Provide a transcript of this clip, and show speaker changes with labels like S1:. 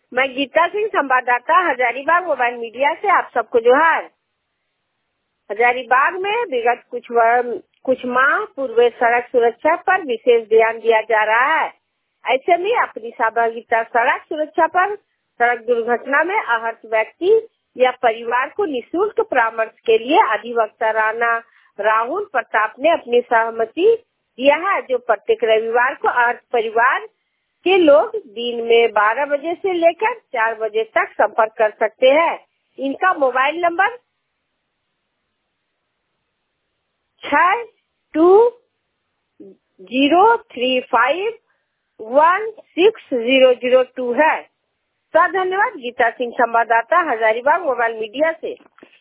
S1: मैं गीता सिंह, संवाददाता, Hazaribagh mobile media से आप सबको जोहार। हजारीबाग में विगत कुछ माह पूर्व सड़क सुरक्षा पर विशेष ध्यान दिया जा रहा है। ऐसे में अपनी सहभागिता सड़क सुरक्षा पर सड़क दुर्घटना में आहत व्यक्ति या परिवार को निःशुल्क परामर्श के लिए अधिवक्ता राणा राहुल प्रताप ने अपनी सहमति दिया है, जो प्रत्येक रविवार को आहत परिवार के लोग दिन में 12 बजे से लेकर 4 बजे तक संपर्क कर सकते हैं। इनका मोबाइल नंबर 6203516002 है। धन्यवाद। गीता सिंह, संवाददाता, हजारीबाग मोबाइल मीडिया से।